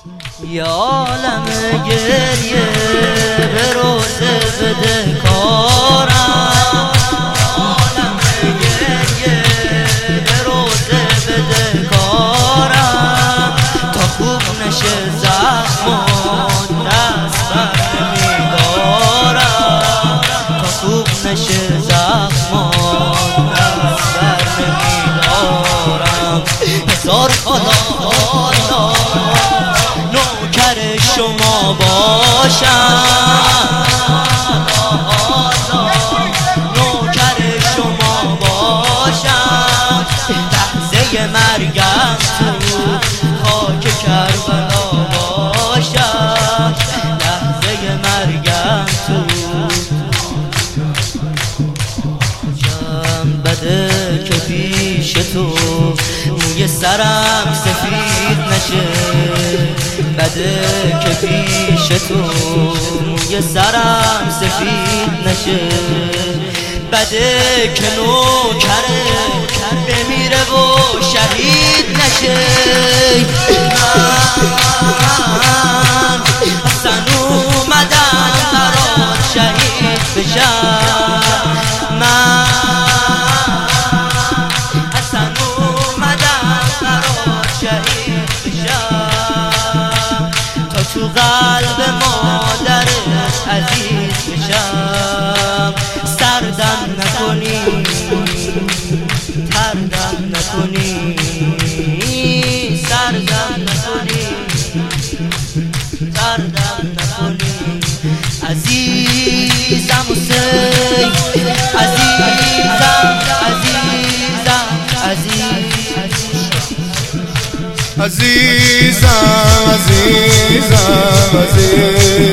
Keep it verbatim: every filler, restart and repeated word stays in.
یا عالم گریه به روزه بده کارم، عالم گریه به روزه بده کارم، تا خوب نشه زخمات دست بر نمیدارم، تا خوب نشه زخمات دست بر نمیدارم. هزار خدا خدا نوکر شما باشم، نوکر شما باشم، لحظه مرگم تو خاک کربلا باشم، لحظه مرگم تو. جم بده که پیش تو موی سرم سفید نشه، بده که پیش تو موی سرم سفید نشه، بده که نوکره بمیره و شهید نشه. من اصلا اومدم برات شهید بشم، من اصلا اومدم برات شهید بشم، تا تو قلب مادرت عزیز بشم. سردم نکنی، تردم نکنی، سردم نکنی، تردم نکنی. عزیزم حسین، عزیزم عزیزم عزیزم عزیزم عزیزم عزیزم